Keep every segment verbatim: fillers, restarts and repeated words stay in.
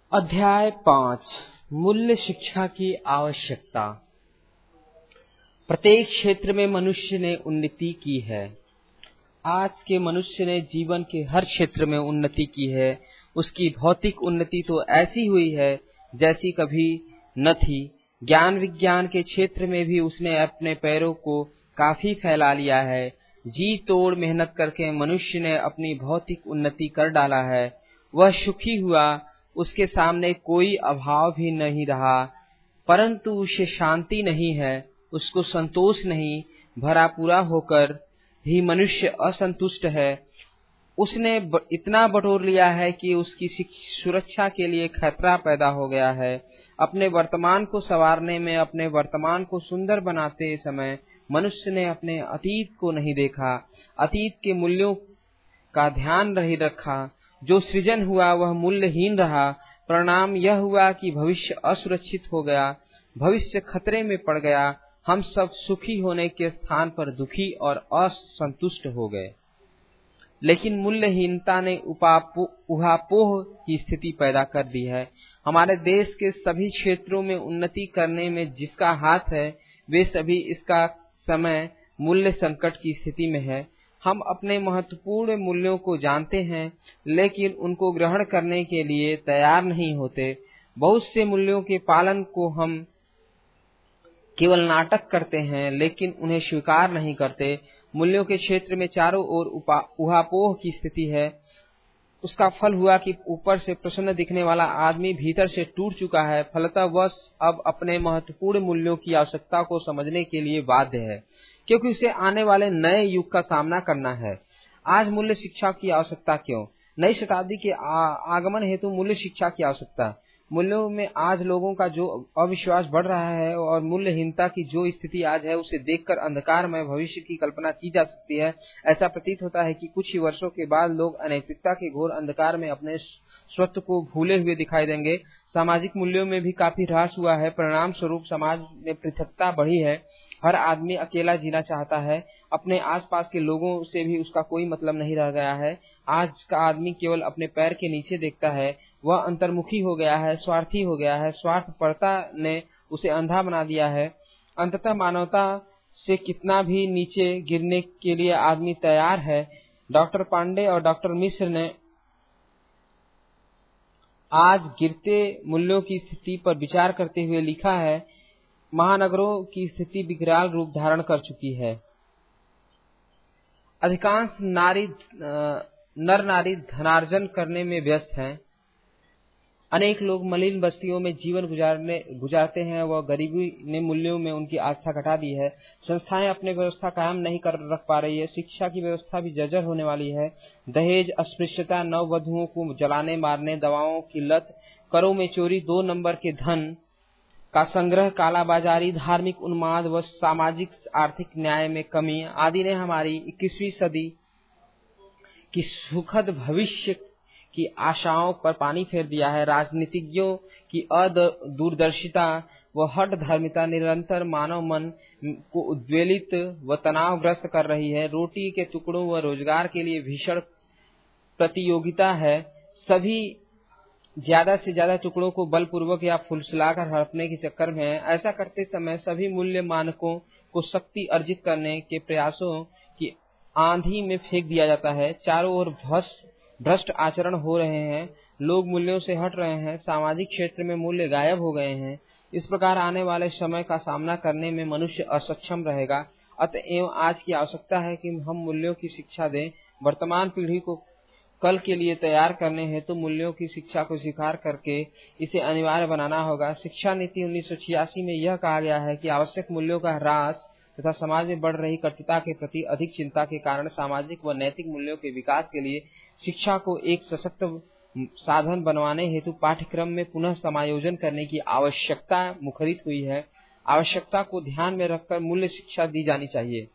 अध्याय पाँच मूल्य शिक्षा की आवश्यकता। प्रत्येक क्षेत्र में मनुष्य ने उन्नति की है। आज के मनुष्य ने जीवन के हर क्षेत्र में उन्नति की है। उसकी भौतिक उन्नति तो ऐसी हुई है जैसी कभी न थी। ज्ञान विज्ञान के क्षेत्र में भी उसने अपने पैरों को काफी फैला लिया है। जी तोड़ मेहनत करके मनुष्य ने अपनी भौतिक उन्नति कर डाला है। वह सुखी हुआ, उसके सामने कोई अभाव भी नहीं रहा, परंतु उसे शांति नहीं है, उसको संतोष नहीं। भरा पूरा होकर भी मनुष्य असंतुष्ट है। उसने इतना बटोर लिया है कि उसकी सुरक्षा के लिए खतरा पैदा हो गया है। अपने वर्तमान को संवारने में, अपने वर्तमान को सुंदर बनाते समय मनुष्य ने अपने अतीत को नहीं देखा, अतीत के मूल्यों का ध्यान नहीं रखा। जो सृजन हुआ वह मूल्यहीन रहा। परिणाम यह हुआ कि भविष्य असुरक्षित हो गया, भविष्य खतरे में पड़ गया। हम सब सुखी होने के स्थान पर दुखी और असंतुष्ट हो गए। लेकिन मूल्यहीनता ने उहापोह की स्थिति पैदा कर दी है। हमारे देश के सभी क्षेत्रों में उन्नति करने में जिसका हाथ है, वे सभी इसका समय मूल्य संकट की स्थिति में है। हम अपने महत्वपूर्ण मूल्यों को जानते हैं, लेकिन उनको ग्रहण करने के लिए तैयार नहीं होते। बहुत से मूल्यों के पालन को हम केवल नाटक करते हैं, लेकिन उन्हें स्वीकार नहीं करते। मूल्यों के क्षेत्र में चारों ओर उहापोह की स्थिति है। उसका फल हुआ कि ऊपर से प्रसन्न दिखने वाला आदमी भीतर से टूट चुका है। फलतः वह अब अपने महत्वपूर्ण मूल्यों की आवश्यकता को समझने के लिए बाध्य है, क्योंकि उसे आने वाले नए युग का सामना करना है। आज मूल्य शिक्षा की आवश्यकता क्यों? नई शताब्दी के आगमन हेतु मूल्य शिक्षा की आवश्यकता। मूल्यों में आज लोगों का जो अविश्वास बढ़ रहा है और मूल्यहीनता की जो स्थिति आज है, उसे देखकर अंधकारमय भविष्य की कल्पना की जा सकती है। ऐसा प्रतीत होता है कि कुछ ही वर्षों के बाद लोग अनैतिकता के घोर अंधकार में अपने स्वत्व को भूले हुए दिखाई देंगे। सामाजिक मूल्यों में भी काफी ह्रास हुआ है। परिणाम स्वरूप समाज में पृथकता बढ़ी है। हर आदमी अकेला जीना चाहता है। अपने आसपास के लोगों से भी उसका कोई मतलब नहीं रह गया है। आज का आदमी केवल अपने पैर के नीचे देखता है। वह अंतर्मुखी हो गया है, स्वार्थी हो गया है। स्वार्थपरता ने उसे अंधा बना दिया है। अंततः मानवता से कितना भी नीचे गिरने के लिए आदमी तैयार है। डॉक्टर पांडे और डॉक्टर मिश्र ने आज गिरते मूल्यों की स्थिति पर विचार करते हुए लिखा है, महानगरों की स्थिति विकराल रूप धारण कर चुकी है। अधिकांश नारी नर नारी धनार्जन करने में व्यस्त हैं। अनेक लोग मलिन बस्तियों में जीवन गुजारने गुजारते हैं। वह गरीबी ने मूल्यों में उनकी आस्था घटा दी है। संस्थाएं अपने व्यवस्था कायम नहीं कर रख पा रही है। शिक्षा की व्यवस्था भी जर्जर होने वाली है। दहेज, अस्पृश्यता, नववधुओं को जलाने मारने, दवाओं की लत, करों में चोरी, दो नंबर के धन का संग्रह, कालाबाजारी, धार्मिक उन्माद व सामाजिक आर्थिक न्याय में कमी आदि ने हमारी इक्कीसवीं सदी की सुखद भविष्य की आशाओं पर पानी फेर दिया है। राजनीतिज्ञों की अदूरदर्शिता व हठ धर्मिता निरंतर मानव मन को उद्वेलित व तनावग्रस्त कर रही है। रोटी के टुकड़ों व रोजगार के लिए भीषण प्रतियोगिता है। सभी ज्यादा से ज्यादा टुकड़ों को बलपूर्वक या फुसलाकर हड़पने के चक्कर में है। ऐसा करते समय सभी मूल्य मानकों को शक्ति अर्जित करने के प्रयासों की आंधी में फेंक दिया जाता है। चारों ओर भ्रष्ट आचरण हो रहे हैं। लोग मूल्यों से हट रहे हैं। सामाजिक क्षेत्र में मूल्य गायब हो गए हैं। इस प्रकार आने वाले समय का सामना करने में मनुष्य असक्षम रहेगा। अतएव आज की आवश्यकता है कि हम मूल्यों की शिक्षा दें। वर्तमान पीढ़ी को कल के लिए तैयार करने हेतु तो मूल्यों की शिक्षा को स्वीकार करके इसे अनिवार्य बनाना होगा। शिक्षा नीति उन्नीस सौ छियासी में यह कहा गया है कि आवश्यक मूल्यों का ह्रास तथा समाज में बढ़ रही कटुता के प्रति अधिक चिंता के कारण सामाजिक व नैतिक मूल्यों के विकास के लिए शिक्षा को एक सशक्त साधन बनवाने हेतु पाठ्यक्रम में पुनः समायोजन करने की आवश्यकता मुखरित हुई है। आवश्यकता को ध्यान में रखकर मूल्य शिक्षा दी जानी चाहिए।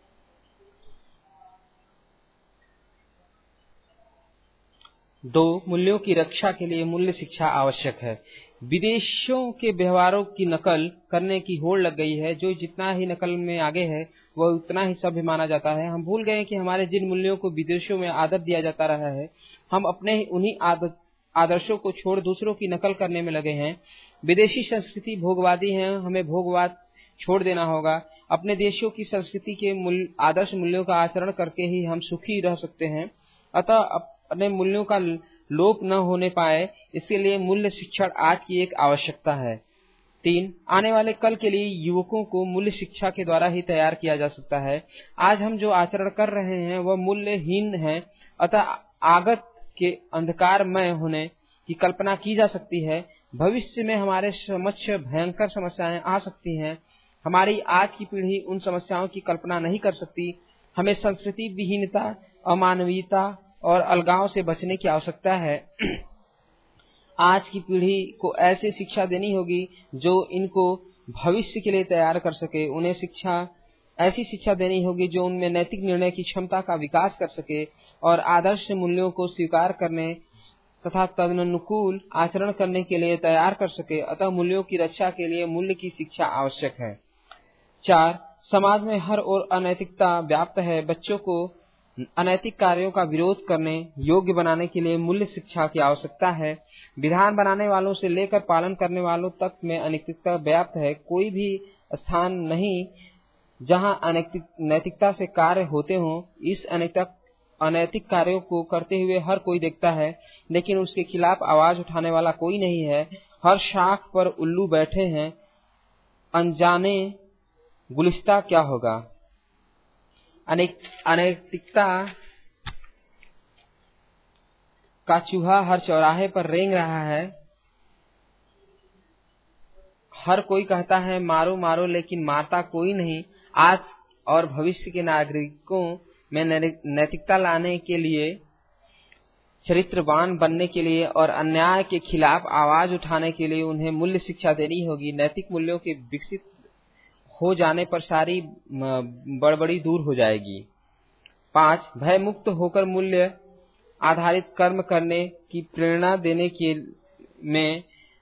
दो, मूल्यों की रक्षा के लिए मूल्य शिक्षा आवश्यक है। विदेशों के व्यवहारों की नकल करने की होड़ लग गई है। जो जितना ही नकल में आगे है वह उतना ही सभ्य माना जाता है। हम भूल गए कि हमारे जिन मूल्यों को विदेशों में आदर दिया जाता रहा है, हम अपने ही उन्हीं आदत आदर्शों को छोड़ दूसरों की नकल करने में लगे हैं। विदेशी संस्कृति भोगवादी है, हमें भोगवाद छोड़ देना होगा। अपने देशों की संस्कृति के मूल्य आदर्श मूल्यों का आचरण करके ही हम सुखी रह सकते हैं। अतः अपने मूल्यों का लोप न होने पाए, इसके लिए मूल्य शिक्षण आज की एक आवश्यकता है। तीन, आने वाले कल के लिए युवकों को मूल्य शिक्षा के द्वारा ही तैयार किया जा सकता है। आज हम जो आचरण कर रहे हैं वह मूल्यहीन है, अतः आगत के अंधकारमय होने की कल्पना की जा सकती है। भविष्य में हमारे समक्ष भयंकर समस्याएं आ सकती हैं। हमारी आज की पीढ़ी उन समस्याओं की कल्पना नहीं कर सकती। हमें संस्कृति विहीनता, अमानवीयता और अलगाव से बचने की आवश्यकता है। आज की पीढ़ी को ऐसी शिक्षा देनी होगी जो इनको भविष्य के लिए तैयार कर सके। उन्हें शिक्षा ऐसी शिक्षा देनी होगी जो उनमें नैतिक निर्णय की क्षमता का विकास कर सके और आदर्श मूल्यों को स्वीकार करने तथा तदनुकूल आचरण करने के लिए तैयार कर सके। अतः मूल्यों की रक्षा के लिए मूल्य की शिक्षा आवश्यक है। चार, समाज में हर ओर अनैतिकता व्याप्त है। बच्चों को अनैतिक कार्यों का विरोध करने योग्य बनाने के लिए मूल्य शिक्षा की आवश्यकता है। विधान बनाने वालों से लेकर पालन करने वालों तक में अनैतिकता व्याप्त है। कोई भी स्थान नहीं जहां अनैतिक नैतिकता से कार्य होते हों। इस अनैतिक अनैतिक कार्यों को करते हुए हर कोई देखता है, लेकिन उसके खिलाफ आवाज उठाने वाला कोई नहीं है। हर शाख पर उल्लू बैठे हैं, अनजाने गुलिस्ता क्या होगा। अनैतिकता का चूहा हर चौराहे पर रेंग रहा है। हर कोई कहता है मारो मारो, लेकिन मारता कोई नहीं। आज और भविष्य के नागरिकों में नैतिकता लाने के लिए, चरित्रवान बनने के लिए और अन्याय के खिलाफ आवाज उठाने के लिए उन्हें मूल्य शिक्षा देनी होगी। नैतिक मूल्यों के विकसित हो जाने पर सारी बड़बड़ी दूर हो जाएगी। पांच, भय मुक्त होकर मूल्य आधारित कर्म करने की प्रेरणा देने के में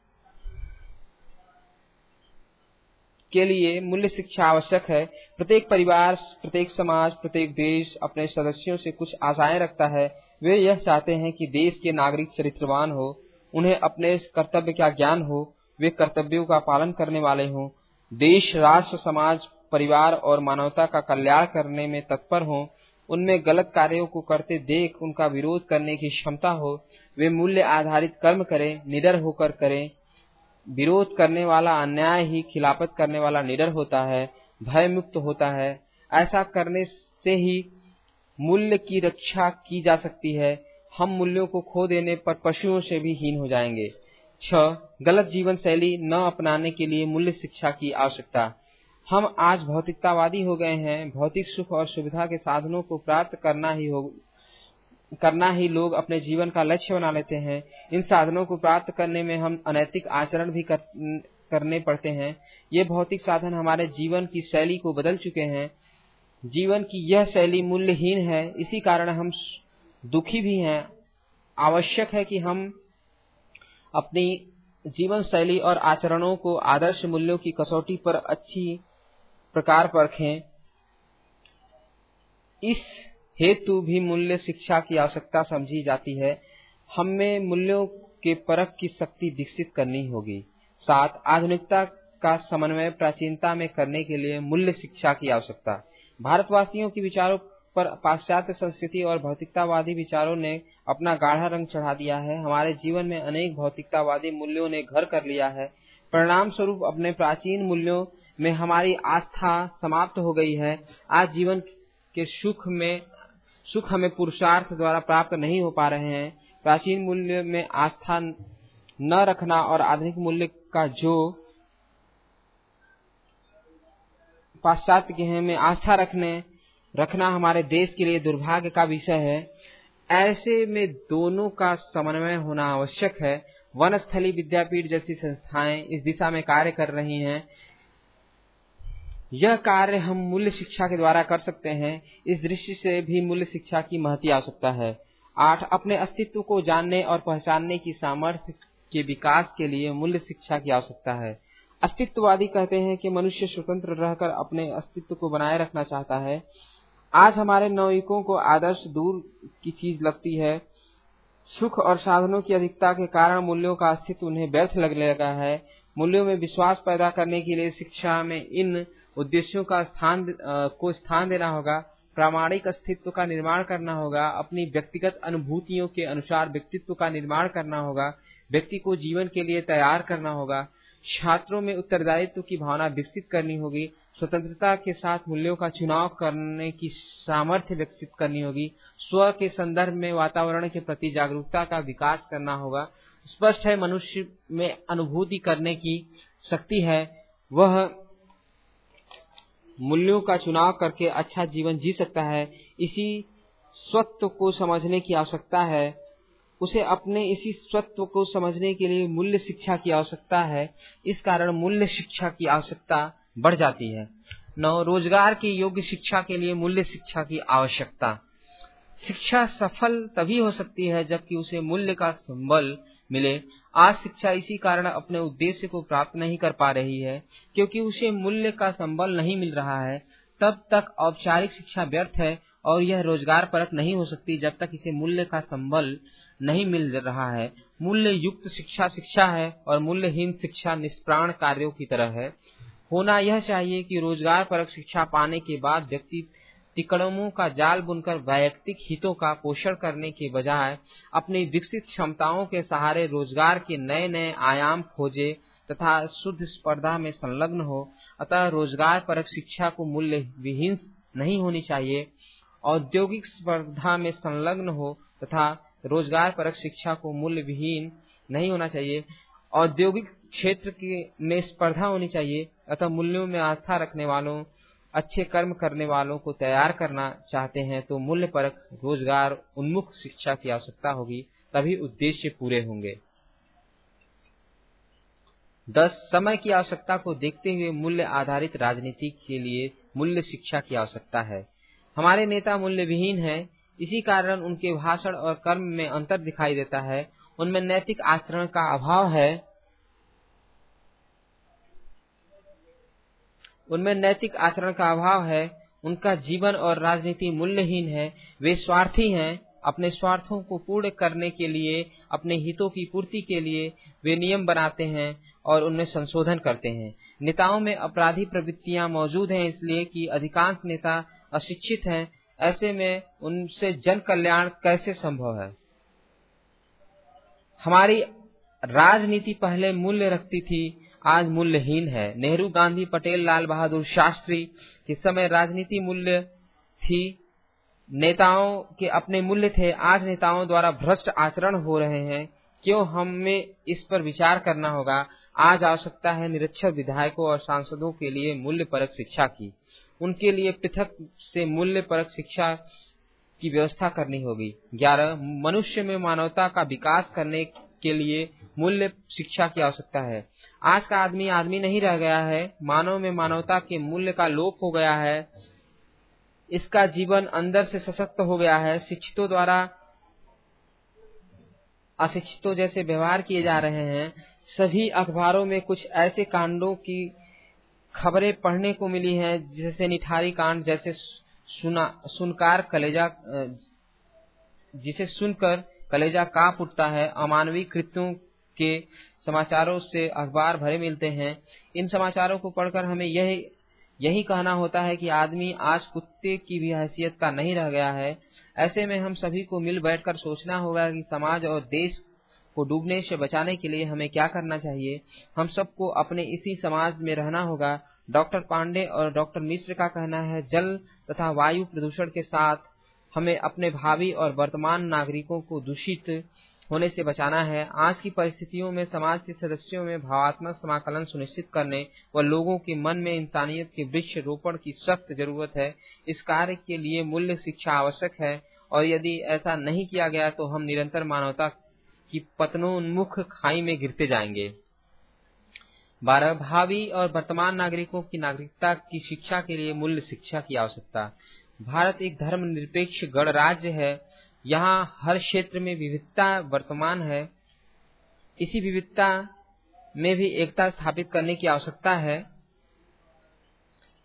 के लिए मूल्य शिक्षा आवश्यक है। प्रत्येक परिवार, प्रत्येक समाज, प्रत्येक देश अपने सदस्यों से कुछ आशाएं रखता है। वे यह चाहते हैं कि देश के नागरिक चरित्रवान हो, उन्हें अपने कर्तव्य का ज्ञान हो, वे कर्तव्यों का पालन करने वाले हों, देश, राष्ट्र, समाज, परिवार और मानवता का कल्याण करने में तत्पर हों, उनमें गलत कार्यों को करते देख उनका विरोध करने की क्षमता हो। वे मूल्य आधारित कर्म करें, निडर होकर करें। विरोध करने वाला अन्याय ही खिलाफत करने वाला निडर होता है, भय मुक्त होता है। ऐसा करने से ही मूल्य की रक्षा की जा सकती है। हम मूल्यों को खो देने पर पशुओं से भी हीन हो जाएंगे। छह, गलत जीवन शैली न अपनाने के लिए मूल्य शिक्षा की आवश्यकता। हम आज भौतिकतावादी हो गए हैं। भौतिक सुख और सुविधा के साधनों को प्राप्त करना ही हो करना ही लोग अपने जीवन का लक्ष्य बना लेते हैं। इन साधनों को प्राप्त करने में हम अनैतिक आचरण भी कर, करने पड़ते हैं। ये भौतिक साधन हमारे जीवन की शैली को बदल चुके हैं। जीवन की यह शैली मूल्यहीन है, इसी कारण हम दुखी भी हैं। आवश्यक है कि हम अपनी जीवन शैली और आचरणों को आदर्श मूल्यों की कसौटी पर अच्छी प्रकार परखें। इस हेतु भी मूल्य शिक्षा की आवश्यकता समझी जाती है। हमें मूल्यों के परख की शक्ति विकसित करनी होगी। सात, आधुनिकता का समन्वय प्राचीनता में करने के लिए मूल्य शिक्षा की आवश्यकता। भारतवासियों के विचारों पर पाश्चात्य संस्कृति और भौतिकतावादी विचारों ने अपना गाढ़ा रंग चढ़ा दिया है। हमारे जीवन में अनेक भौतिकतावादी मूल्यों ने घर कर लिया है। परिणाम स्वरूप अपने प्राचीन मूल्यों में हमारी आस्था समाप्त हो गई है। आज जीवन के सुख में सुख हमें पुरुषार्थ द्वारा प्राप्त नहीं हो पा रहे हैं। प्राचीन मूल्य में आस्था न रखना और आधुनिक मूल्य का जो पाश्चात्य के में आस्था रखने रखना हमारे देश के लिए दुर्भाग्य का विषय है। ऐसे में दोनों का समन्वय होना आवश्यक है। वनस्थली विद्यापीठ जैसी संस्थाएं इस दिशा में कार्य कर रही हैं। यह कार्य हम मूल्य शिक्षा के द्वारा कर सकते हैं। इस दृष्टि से भी मूल्य शिक्षा की महती आवश्यकता है। आठ, अपने अस्तित्व को जानने और पहचानने की सामर्थ्य के विकास के लिए मूल्य शिक्षा की आवश्यकता है। अस्तित्ववादी कहते हैं कि मनुष्य स्वतंत्र रहकर अपने अस्तित्व को बनाए रखना चाहता है। आज हमारे नवयुवकों को आदर्श दूर की चीज लगती है। सुख और साधनों की अधिकता के कारण मूल्यों का अस्तित्व उन्हें व्यर्थ लगने लगा है। मूल्यों में विश्वास पैदा करने के लिए शिक्षा में इन उद्देश्यों का स्थान को स्थान देना होगा। प्रामाणिक अस्तित्व का निर्माण करना होगा। अपनी व्यक्तिगत अनुभूतियों के अनुसार व्यक्तित्व का निर्माण करना होगा। व्यक्ति को जीवन के लिए तैयार करना होगा। छात्रों में उत्तरदायित्व की भावना विकसित करनी होगी। स्वतंत्रता के साथ मूल्यों का चुनाव करने की सामर्थ्य विकसित करनी होगी। स्व के संदर्भ में वातावरण के प्रति जागरूकता का विकास करना होगा। स्पष्ट है, मनुष्य में अनुभूति करने की शक्ति है। वह मूल्यों का चुनाव करके अच्छा जीवन जी सकता है। इसी स्वत्व को समझने की आवश्यकता है। उसे अपने इसी स्वत्व को समझने के लिए मूल्य शिक्षा की आवश्यकता है। इस कारण मूल्य शिक्षा की आवश्यकता बढ़ जाती है। नौ, रोजगार की योग्य शिक्षा के लिए मूल्य शिक्षा की आवश्यकता। शिक्षा सफल तभी हो सकती है जबकि उसे मूल्य का संबल मिले। आज शिक्षा इसी कारण अपने उद्देश्य को प्राप्त नहीं कर पा रही है क्योंकि उसे मूल्य का संबल नहीं मिल रहा है। तब तक औपचारिक शिक्षा व्यर्थ है और यह रोजगार परक नहीं हो सकती जब तक इसे मूल्य का संबल नहीं मिल रहा है। मूल्य युक्त शिक्षा शिक्षा है और मूल्यहीन शिक्षा निष्प्राण कार्यों की तरह है। होना यह चाहिए कि रोजगार परक शिक्षा पाने के बाद व्यक्ति तिकड़मों का जाल बुनकर वैयक्तिक हितों का पोषण करने के बजाय अपनी विकसित क्षमताओं के सहारे रोजगार के नए नए आयाम खोजे तथा शुद्ध स्पर्धा में संलग्न हो। अतः रोजगार परक शिक्षा को मूल्य विहीन नहीं होनी चाहिए। औद्योगिक स्पर्धा में संलग्न हो तथा रोजगार परक शिक्षा को मूल्य विहीन नहीं होना चाहिए। औद्योगिक क्षेत्र के में स्पर्धा होनी चाहिए। अतः मूल्यों में आस्था रखने वालों, अच्छे कर्म करने वालों को तैयार करना चाहते हैं तो मूल्य परक रोजगार उन्मुख शिक्षा की आवश्यकता होगी, तभी उद्देश्य पूरे होंगे। दस, समय की आवश्यकता को देखते हुए मूल्य आधारित राजनीति के लिए मूल्य शिक्षा की आवश्यकता है। हमारे नेता मूल्य विहीन है। इसी कारण उनके भाषण और कर्म में अंतर दिखाई देता है। उनमें नैतिक आचरण का अभाव है उनमें नैतिक आचरण का अभाव है। उनका जीवन और राजनीति मूल्यहीन है। वे स्वार्थी हैं। अपने स्वार्थों को पूर्ण करने के लिए, अपने हितों की पूर्ति के लिए वे नियम बनाते हैं और उनमें संशोधन करते हैं। नेताओं में अपराधी प्रवृत्तियां मौजूद हैं इसलिए कि अधिकांश नेता अशिक्षित हैं। ऐसे में उनसे जन कल्याण कैसे संभव है। हमारी राजनीति पहले मूल्य रखती थी, आज मूल्यहीन है। नेहरू, गांधी, पटेल, लाल बहादुर शास्त्री के समय राजनीति मूल्य थी। नेताओं के अपने मूल्य थे। आज नेताओं द्वारा भ्रष्ट आचरण हो रहे हैं। क्यों, हमें इस पर विचार करना होगा। आज आवश्यकता है निरक्षर विधायकों और सांसदों के लिए मूल्य परक शिक्षा की। उनके लिए पृथक से मूल्य परक शिक्षा की व्यवस्था करनी होगी। ग्यारह, मनुष्य में मानवता का विकास करने के लिए मूल्य शिक्षा की आवश्यकता है। आज का आदमी आदमी नहीं रह गया है। मानव में मानवता के मूल्य का लोप हो गया है। इसका जीवन अंदर से सशक्त हो गया है। शिक्षितों द्वारा अशिक्षितों जैसे व्यवहार किए जा रहे हैं। सभी अखबारों में कुछ ऐसे कांडों की खबरें पढ़ने को मिली हैं जैसे निठारी कांड, जैसे सुना सुनकार कलेजा जिसे सुनकर कलेजा कांप उठता है। अमानवीय कृत्यों के समाचारों से अखबार भरे मिलते हैं। इन समाचारों को पढ़कर हमें यही यही कहना होता है कि आदमी आज कुत्ते की भी हैसियत का नहीं रह गया है। ऐसे में हम सभी को मिल बैठकर सोचना होगा कि समाज और देश को डूबने से बचाने के लिए हमें क्या करना चाहिए। हम सबको अपने इसी समाज में रहना होगा। डॉक्टर पांडे और डॉक्टर मिश्र का कहना है, जल तथा वायु प्रदूषण के साथ हमें अपने भावी और वर्तमान नागरिकों को दूषित होने से बचाना है। आज की परिस्थितियों में समाज के सदस्यों में भावात्मक समाकलन सुनिश्चित करने व लोगों के मन में इंसानियत के वृक्ष रोपण की सख्त जरूरत है। इस कार्य के लिए मूल्य शिक्षा आवश्यक है और यदि ऐसा नहीं किया गया तो हम निरंतर मानवता की पतनोन्मुख खाई में गिरते जाएंगे। बारह, भावी और वर्तमान नागरिकों की नागरिकता की शिक्षा के लिए मूल्य शिक्षा की आवश्यकता। भारत एक धर्मनिरपेक्ष गणराज्य है। यहाँ हर क्षेत्र में विविधता वर्तमान है। इसी विविधता में भी एकता स्थापित करने की आवश्यकता है।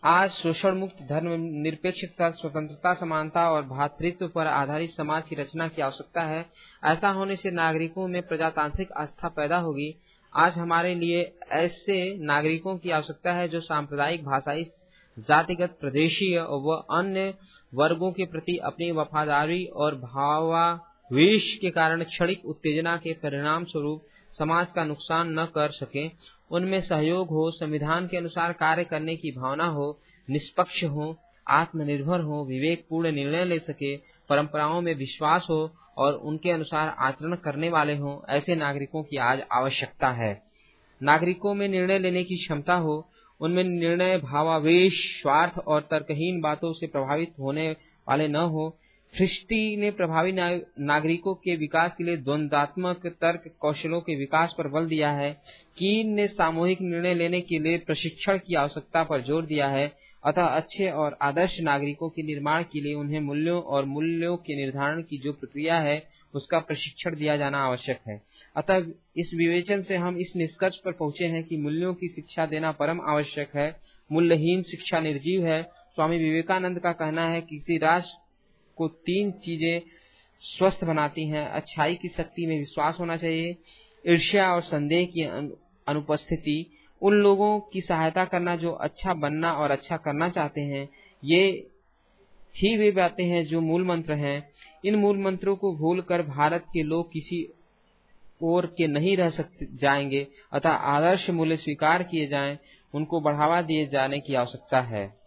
आज शोषण मुक्त, धर्म निरपेक्षता, स्वतंत्रता, समानता और भ्रातृत्व पर आधारित समाज की रचना की आवश्यकता है। ऐसा होने से नागरिकों में प्रजातांत्रिक आस्था पैदा होगी। आज हमारे लिए ऐसे नागरिकों की आवश्यकता है जो सांप्रदायिक, भाषाई, जातिगत, प्रदेशीय व अन्य वर्गों के प्रति अपनी वफादारी और भावावेश के कारण क्षणिक उत्तेजना के परिणाम स्वरूप समाज का नुकसान न कर सके। उनमें सहयोग हो, संविधान के अनुसार कार्य करने की भावना हो, निष्पक्ष हो, आत्मनिर्भर हो, विवेकपूर्ण निर्णय ले सके, परंपराओं में विश्वास हो और उनके अनुसार आचरण करने वाले हों। ऐसे नागरिकों की आज आवश्यकता है। नागरिकों में निर्णय लेने की क्षमता हो, उनमें निर्णय भावावेश, स्वार्थ और तर्कहीन बातों से प्रभावित होने वाले न हो। सृष्टि ने प्रभावी नागरिकों के विकास के लिए द्वंद्वात्मक तर्क कौशलों के विकास पर बल दिया है। कीन ने सामूहिक निर्णय लेने के लिए प्रशिक्षण की आवश्यकता पर जोर दिया है। अतः अच्छे और आदर्श नागरिकों के निर्माण के लिए उन्हें मूल्यों और मूल्यों के निर्धारण की जो प्रक्रिया है उसका प्रशिक्षण दिया जाना आवश्यक है। अतः इस विवेचन से हम इस निष्कर्ष पर पहुंचे हैं कि मूल्यों की शिक्षा देना परम आवश्यक है। मूल्यहीन शिक्षा निर्जीव है। स्वामी विवेकानंद का कहना है कि किसी राष्ट्र को तीन चीजें स्वस्थ बनाती हैं। अच्छाई की शक्ति में विश्वास होना चाहिए, ईर्ष्या और संदेह की अनुपस्थिति, उन लोगों की सहायता करना जो अच्छा बनना और अच्छा करना चाहते हैं। ये ही वे बातें हैं जो मूल मंत्र हैं। इन मूल मंत्रों को भूलकर भारत के लोग किसी और के नहीं रह सकते जाएंगे। अतः आदर्श मूल्य स्वीकार किए जाएं, उनको बढ़ावा दिए जाने की आवश्यकता है।